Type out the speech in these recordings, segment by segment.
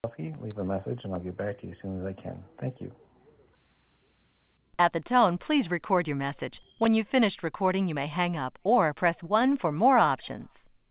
Coffee, leave a message, and I'll get back to you as soon as I can. Thank you. At the tone, please record your message. When you've finished recording, you may hang up or press 1 for more options.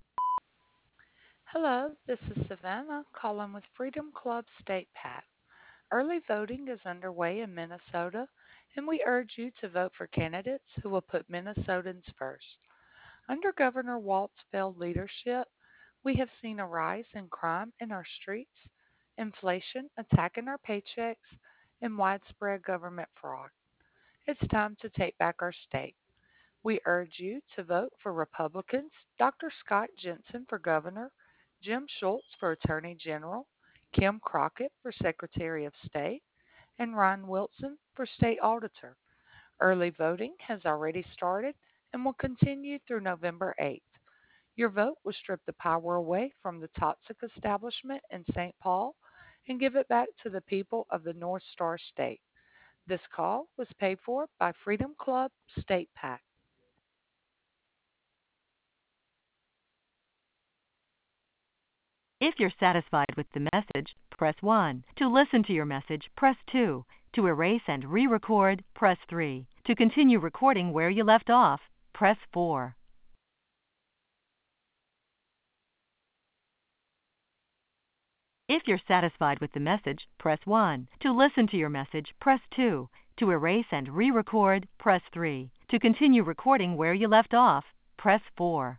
Hello, this is Savannah calling with Freedom Club State PAC. Early voting is underway in Minnesota, and we urge you to vote for candidates who will put Minnesotans first. Under Governor Walt's failed leadership, we have seen a rise in crime in our streets, inflation attacking our paychecks, and widespread government fraud. It's time to take back our state. We urge you to vote for Republicans Dr. Scott Jensen for governor, Jim Schultz for attorney general, Kim Crockett for secretary of state, and Ron Wilson for state auditor. Early voting has already started and will continue through November 8th. Your vote will strip the power away from the toxic establishment in St. Paul and give it back to the people of the North Star State. This call was paid for by Freedom Club State PAC. If you're satisfied with the message, press 1. To listen to your message, press 2. To erase and re-record, press 3. To continue recording where you left off, press 4. If you're satisfied with the message, press 1. To listen to your message, press 2. To erase and re-record, press 3. To continue recording where you left off, press 4.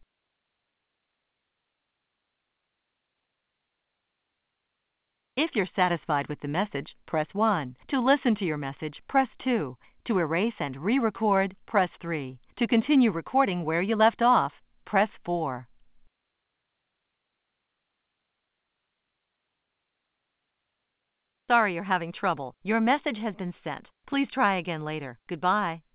If you're satisfied with the message, press 1. To listen to your message, press 2. To erase and re-record, press 3. To continue recording where you left off, press 4. Sorry you're having trouble. Your message has been sent. Please try again later. Goodbye.